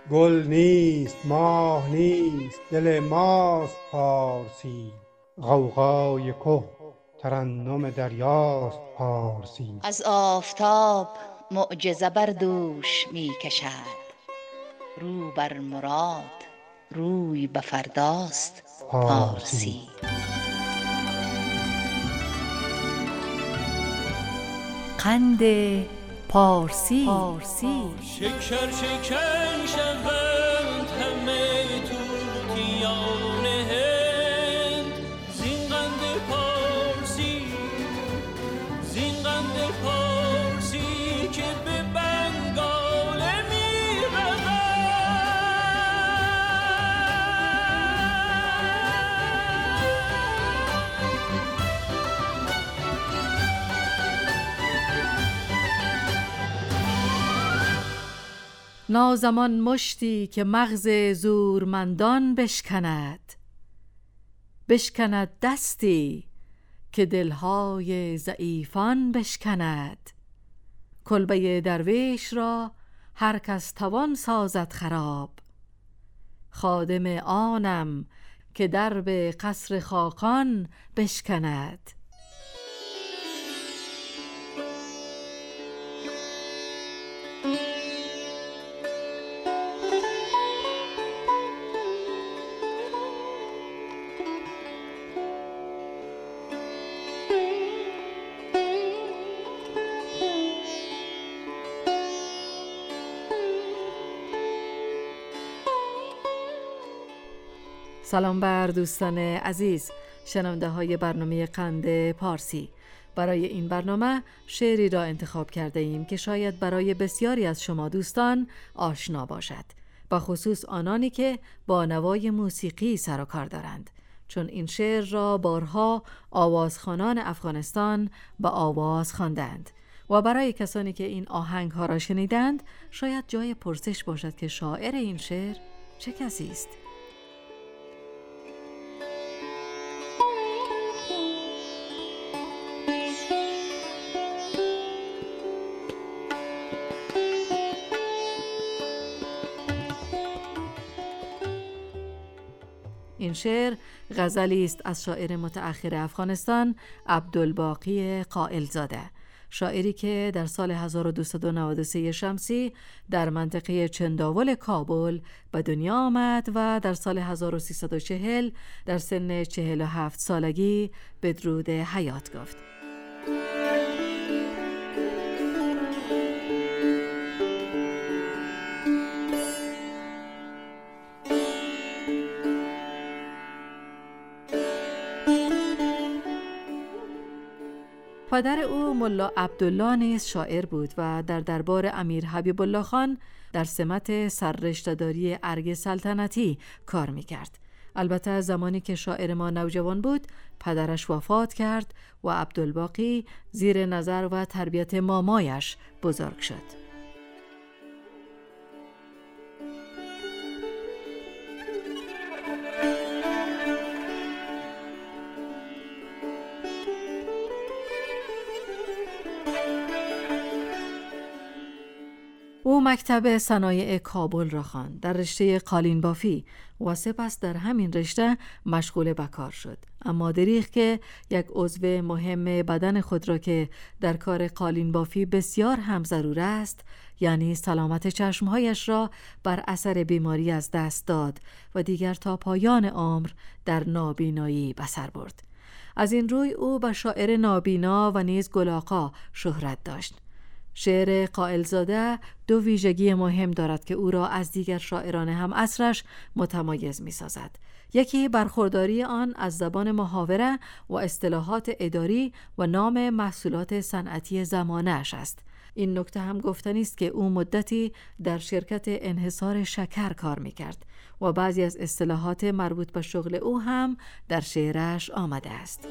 گل نیست، ماه نیست، دل ماست پارسی. غوغای که ترنم دریاست پارسی. از آفتاب معجزه بر دوش می کشد، رو بر مراد روی به فرداست پارسی. قند پارسی. شکر شکن شوند همه طوطیان هند، زین قند پارسی، زین قند پارسی که به بنگال می رود. نازمان مشتی که مغز زورمندان بشکند، بشکند دستی که دلهای ضعیفان بشکند. کلبه درویش را هر کس توان سازد خراب، خادم آنم که درب قصر خاقان بشکند. سلام بر دوستان عزیز شنونده های برنامه قند پارسی. برای این برنامه شعری را انتخاب کرده ایم که شاید برای بسیاری از شما دوستان آشنا باشد، به خصوص آنانی که با نوای موسیقی سر و کار دارند، چون این شعر را بارها آوازخوانان افغانستان به آواز خواندند. و برای کسانی که این آهنگ ها را شنیدند شاید جای پرسش باشد که شاعر این شعر چه کسی است؟ این شعر غزلی است از شاعر متأخر افغانستان عبدالباقی قائلزاده، شاعری که در سال 1293 شمسی در منطقه چنداول کابل به دنیا آمد و در سال 1340 در سن 47 سالگی بدرود حیات گفت. پدر او ملا عبدالله نیز شاعر بود و در دربار امیر حبیب الله خان در سمت سررشته‌داری ارگ سلطنتی کار می‌کرد. البته زمانی که شاعر ما نوجوان بود پدرش وفات کرد و عبدالباقی زیر نظر و تربیت مامایش بزرگ شد. او مکتب صنایع کابل را خواند در رشته قالین بافی و سپس در همین رشته مشغول به کار شد. اما دریغ که یک عضو مهم بدن خود را که در کار قالین بافی بسیار هم ضرور است، یعنی سلامت چشمهایش را بر اثر بیماری از دست داد و دیگر تا پایان عمر در نابینایی به سر برد. از این روی او به شاعر نابینا و نیز گلاغا شهرت داشت. شعر قائلزاده دو ویژگی مهم دارد که او را از دیگر شاعران هم عصرش متمایز می سازد. یکی برخورداری آن از زبان محاوره و اصطلاحات اداری و نام محصولات صنعتی زمانه‌اش است. این نکته هم گفتنی است که او مدتی در شرکت انحصار شکر کار می کرد و بعضی از اصطلاحات مربوط به شغل او هم در شعرش آمده است.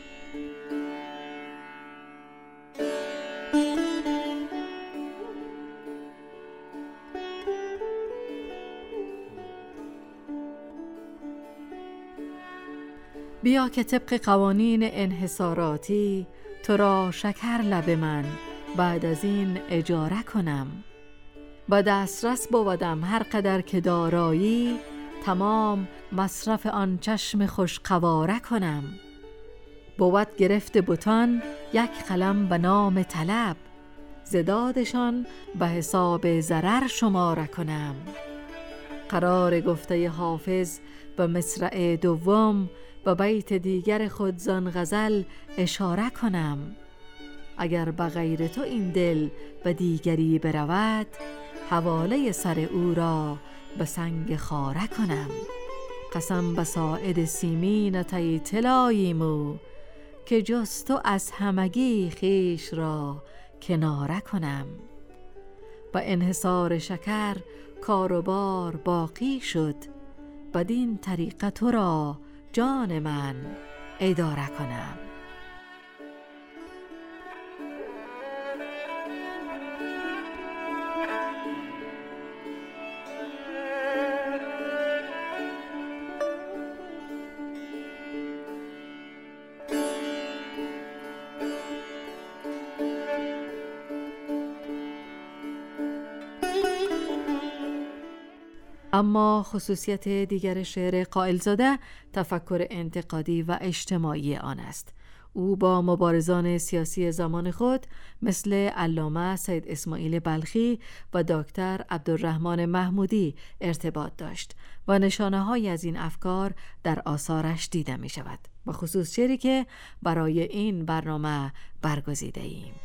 بیا که طبق قوانین انحصاراتی تو را شکر لب من بعد از این اجاره کنم. و دسترس بودم هر قدر که دارایی، تمام مصرف آن چشم خوش قواره کنم. بود گرفت بتان یک قلم به نام طلب، زدادشان به حساب ضرر شماره کنم. قرار گفته حافظ به مصرع دوم، به بیت دیگر خود زان غزل اشاره کنم. اگر به غیر تو این دل به دیگری برود، حواله سر او را به سنگ خاره کنم. قسم به ساعد سیمین تی طلاییمو، که جز تو از همگی خویش را کناره کنم. با انحصار شکر کار و بار باقی شد، بدین طریقه تو را جان من اداره کنم. اما خصوصیت دیگر شعر قائلزاده تفکر انتقادی و اجتماعی آن است. او با مبارزان سیاسی زمان خود مثل علامه سید اسماعیل بلخی و دکتر عبدالرحمن محمودی ارتباط داشت و نشانه‌هایی از این افکار در آثارش دیده می شود، به خصوص شعری که برای این برنامه برگزیده ایم.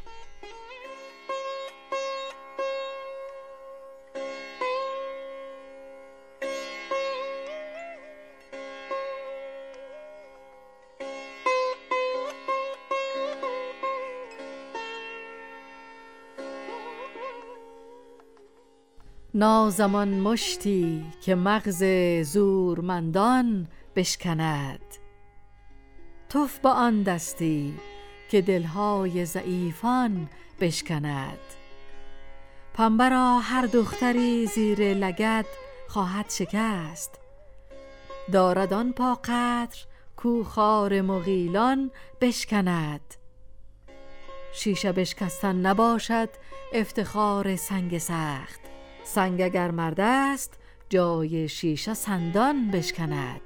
نازمان مشتی که مغز زورمندان بشکند، توف با آن دستی که دلهای ضعیفان بشکند. پنبه را هر دختری زیر لگد خواهد شکست، دارد آن پا قدر کو خار مغیلان بشکند. شیشه بشکستن نباشد افتخار سنگ سخت، سنگ اگر مرد است جای شیشه سندان بشکند.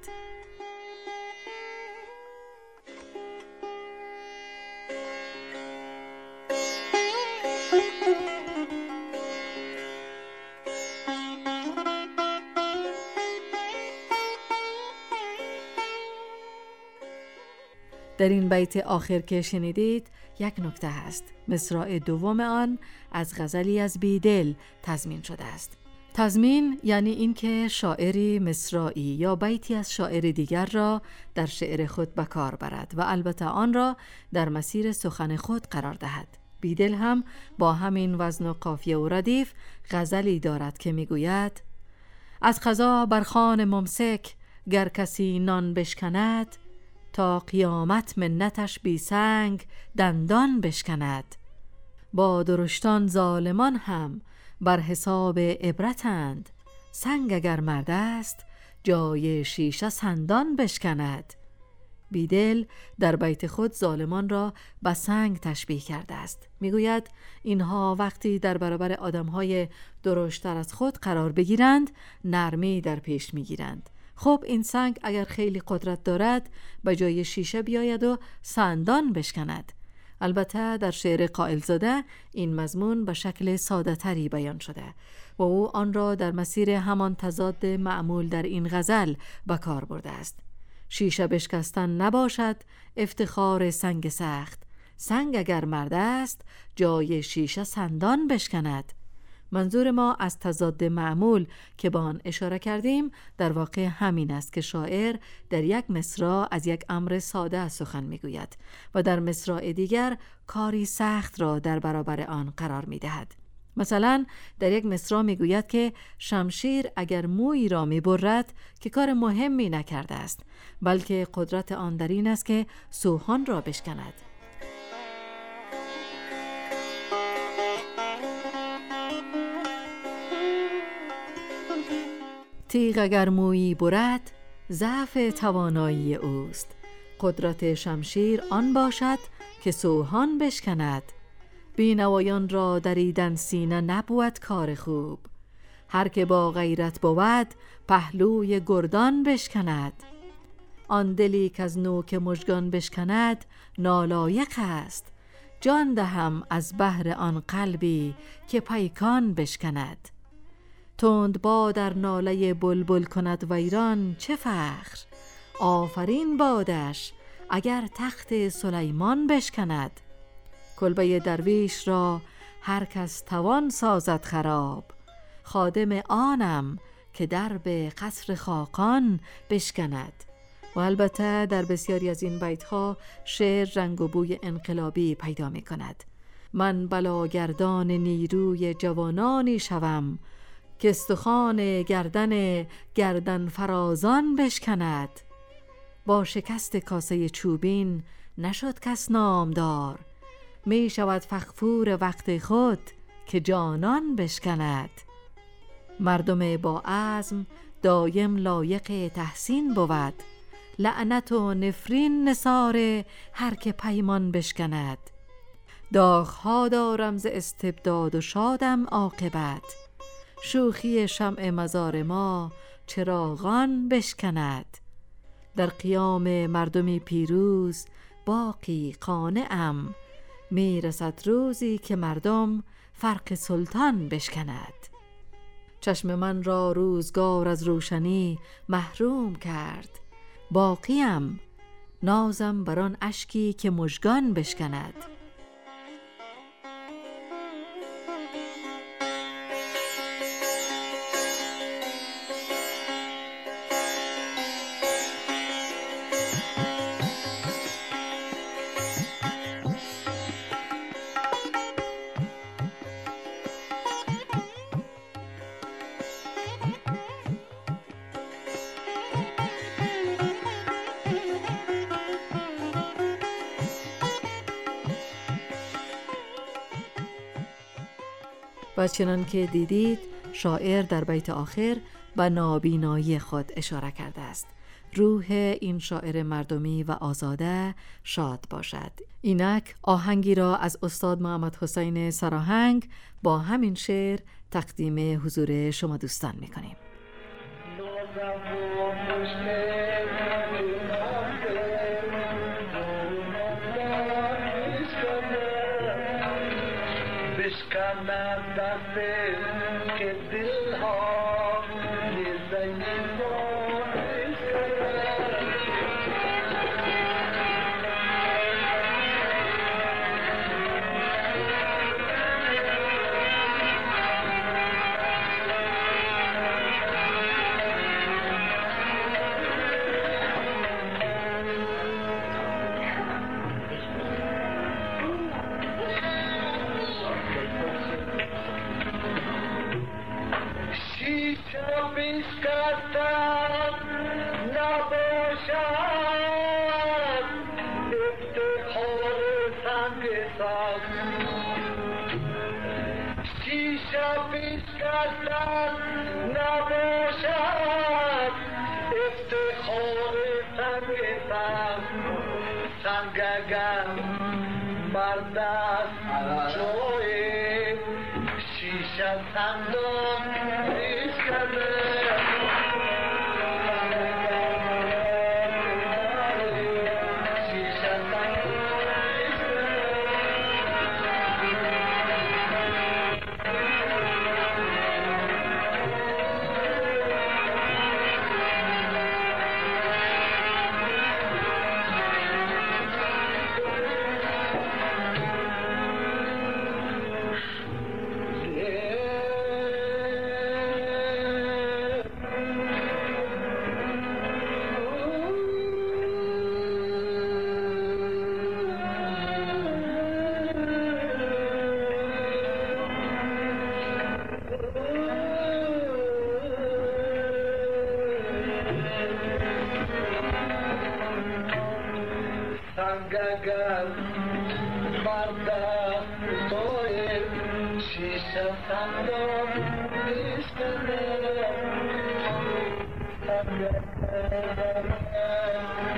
در این بیت آخر که شنیدید یک نکته هست. مصرع دوم آن از غزلی از بیدل تضمین شده است. تضمین یعنی این که شاعری مصرعی یا بیتی از شاعر دیگر را در شعر خود به کار برد و البته آن را در مسیر سخن خود قرار دهد. بیدل هم با همین وزن و قافیه و ردیف غزلی دارد که میگوید: از قضا بر خوان ممسک گر کسی نان بشکند، تا قیامت منتش بی سنگ دندان بشکند. با درشتان ظالمان هم بر حساب عبرتند، سنگ اگر مرد است جای شیشه سندان بشکند. بیدل در بیت خود ظالمان را به سنگ تشبیه کرده است. میگوید اینها وقتی در برابر آدمهای درشتر از خود قرار بگیرند نرمی در پیش میگیرند. خب این سنگ اگر خیلی قدرت دارد به جای شیشه بیاید و سندان بشکند. البته در شعر قائلزاده این مضمون به شکل ساده تری بیان شده و او آن را در مسیر همان تضاد معمول در این غزل به کار برده است. شیشه بشکستن نباشد افتخار سنگ سخت، سنگ اگر مرد است جای شیشه سندان بشکند. منظور ما از تضاد معمول که به آن اشاره کردیم در واقع همین است که شاعر در یک مصرع از یک امر ساده سخن میگوید و در مصرع دیگر کاری سخت را در برابر آن قرار میدهد. مثلا در یک مصرع میگوید که شمشیر اگر مویی را میبرد که کار مهمی نکرده است، بلکه قدرت آن در این است که سوهان را بشکند. تیغ اگر مویی برد ضعف توانایی اوست، قدرت شمشیر آن باشد که سوهان بشکند. بینوایان را دریدن سینه نبود کار خوب. هر که با غیرت بود پهلوی گردان بشکند. آن دلی که از نوک مژگان بشکند نالایق است. جان دهم از بهر آن قلبی که پیکان بشکند. تند با در ناله بلبل کند ویران چه فخر. آفرین بادش اگر تخت سلیمان بشکند. کلبه درویش را هر کس توان سازد خراب. خادم آنم که درب قصر خاقان بشکند. و البته در بسیاری از این بیت‌ها شعر رنگ و بوی انقلابی پیدا می کند. من بلاگردان نیروی جوانانی شوم که استخوان گردن فرازان بشکند. با شکست کاسه چوبین نشد کس نامدار. می شود فغفور وقت خود که جانان بشکند. مردم با عزم دایم لایق تحسین بود. لعنت و نفرین نثار هر که پیمان بشکند. داغ‌ها دارم ز استبداد و شادم عاقبت. شوخی شمع مزار ما چراغان بشکند. در قیام مردمی پیروز باقی قانعم. می رسد روزی که مردم فرق سلطان بشکند. چشم من را روزگار از روشنی محروم کرد. باقیم نازم بر آن اشکی که مژگان بشکند. و چنان که دیدید شاعر در بیت آخر به نابینایی خود اشاره کرده است. روح این شاعر مردمی و آزاده شاد باشد. اینک آهنگی را از استاد محمد حسین سراهنگ با همین شعر تقدیم حضور شما دوستان می‌کنیم. بشکنم دست که دل ها نیزنی با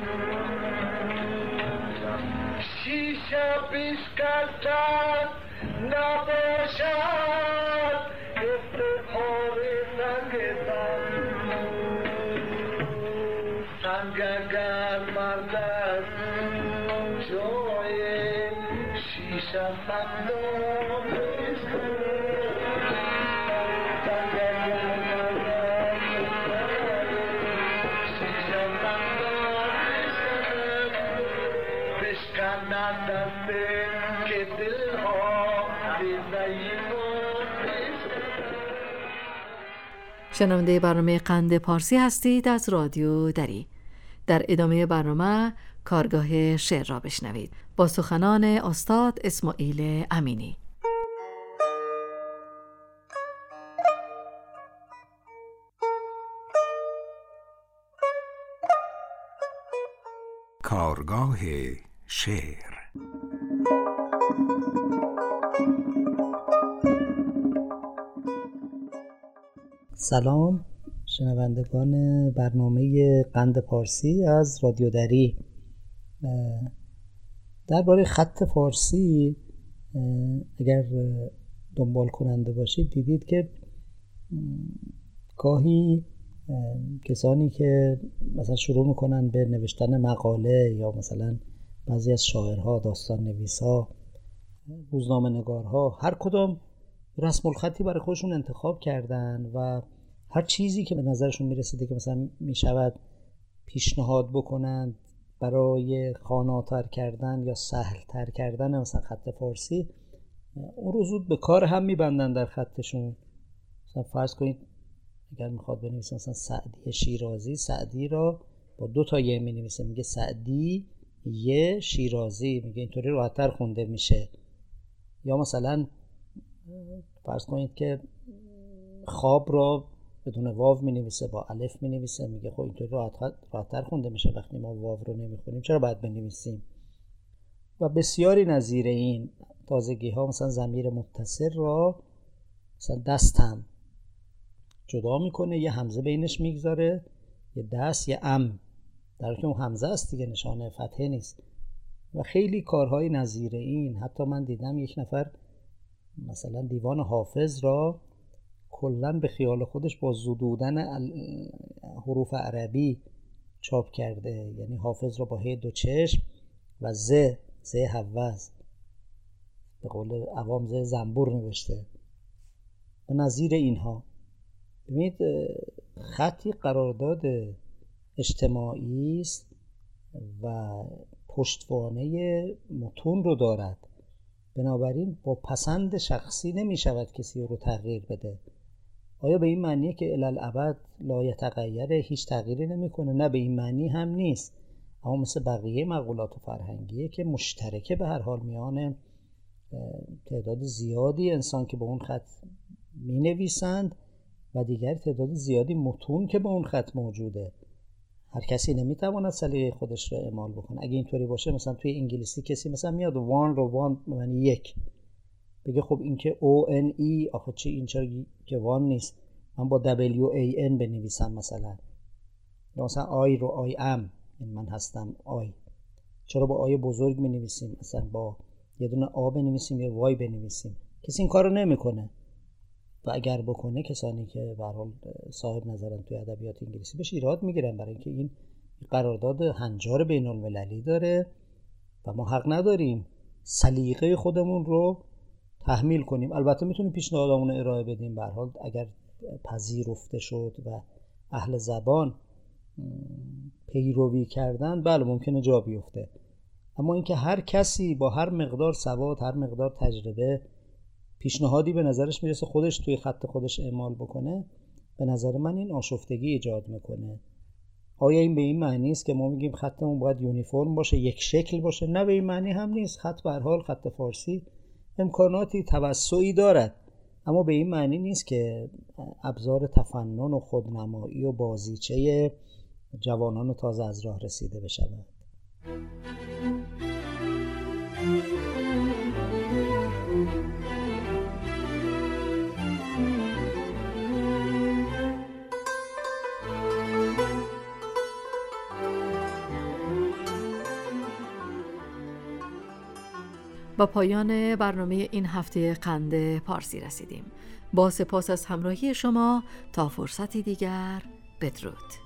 شیشه پیش کردن نباشد افتخار سنگتن سنگ اگر مرد است جای شیشه صندوق نیست سنگ اگر مرد است شیشه صندوق نیست بشکند دسته که دلها شنونده برنامه قند پارسی هستید از رادیو دری. در ادامه برنامه کارگاه شعر را بشنوید با سخنان استاد اسماعیل امینی. کارگاه شعر. سلام شنوندگان برنامه قند پارسی از رادیو دری. درباره خط فارسی اگر دنبال کننده باشید دیدید که گاهی کسانی که مثلا شروع میکنن به نوشتن مقاله یا مثلا بعضی از شاعرها، داستان نویسها، روزنامه نگارها، هر کدام رسم الخطی برای خودشون انتخاب کردن و هر چیزی که به نظرشون میرسیده که مثلا میشود پیشنهاد بکنند برای خواناتر کردن یا سهلتر کردن مثلا خط فارسی، اون رو زود به کار هم میبندن در خطشون. مثلا فرض کنید اگر میخواد بنویسه مثلا سعدی شیرازی، سعدی را با 2 تا ی مینویسه، میگه سعدی ی شیرازی، میگه اینطوری راحت‌تر خونده میشه. یا مثلا فرض کنید که خواب را بدون واو مینویسه، با الف مینویسه، میگه خب اینطوری راحت‌تر خونده میشه، وقتی ما واو رو نمیخونیم چرا باید بنویسیم؟ و بسیاری نظیر این تازگی ها. مثلا ضمیر متصل را مثلا دستم جدا میکنه، یه همزه بینش میگذاره، یه دست، یه ام، در حالی که اون همزه است دیگه، نشانه فتحه نیست. و خیلی کارهای نظیر این. حتی من دیدم یک نفر مثلا دیوان حافظ را کلن به خیال خودش با زدودن حروف عربی چاپ کرده، یعنی حافظ را با ه 2 چشم و ز هوز، به قول عوام ز زنبور نوشته و نظیر اینها. ببینید خطی قرارداد اجتماعی است و پشتوانه متون رو دارد، بنابراین با پسند شخصی نمی شود کسی رو تغییر بده. آیا به این معنیه که الالعبد لا یتغیره، هیچ تغییری نمی کنه؟ نه، به این معنی هم نیست. اما مثل بقیه مقولات فرهنگیه که مشترکه به هر حال میان تعداد زیادی انسان که به اون خط می نویسند و دیگر تعداد زیادی متون که به اون خط موجوده. هر کسی نمیتواند سلیقه خودش رو اعمال بکنه. اگه اینطوری باشه مثلا توی انگلیسی کسی مثلا میاد وان رو وان معنی یک بگه، خب این که O-N-E آخه چی، این چرا که وان نیست؟ من با W-A-N بنویسم مثلا. یا مثلا آی رو آی ام، این من هستم آی، چرا با آی بزرگ بنویسیم؟ مثلا با یه دونه آ بنویسیم یا وای بنویسیم؟ کسی این کارو نمیکنه. و اگر بکنه کسانی که به هر حال صاحب نظرن توی ادبیات انگلیسی بهش ایراد میگیرن، برای اینکه این قرارداد هنجار بین المللی داره و ما حق نداریم سلیقه خودمون رو تحمیل کنیم. البته میتونیم پیشنهادمون رو ارائه بدیم، به هر حال اگر پذیرفته شد و اهل زبان پیروی کردن بله ممکنه جا بیفته. اما اینکه هر کسی با هر مقدار سواد، هر مقدار تجربه پیشنهادی به نظرش میرسه خودش توی خط خودش اعمال بکنه، به نظر من این آشفتگی ایجاد میکنه. آیا این به این معنی است که ما میگیم خطمون باید یونیفرم باشه، یک شکل باشه؟ نه، به این معنی هم نیست. خط به هر حال خط فارسی امکاناتی توسعی دارد، اما به این معنی نیست که ابزار تفنن و خودنمایی و بازیچه جوانان تازه از راه رسیده بشود. و پایان برنامه این هفته قند پارسی رسیدیم. با سپاس از همراهی شما تا فرصتی دیگر، بدرود.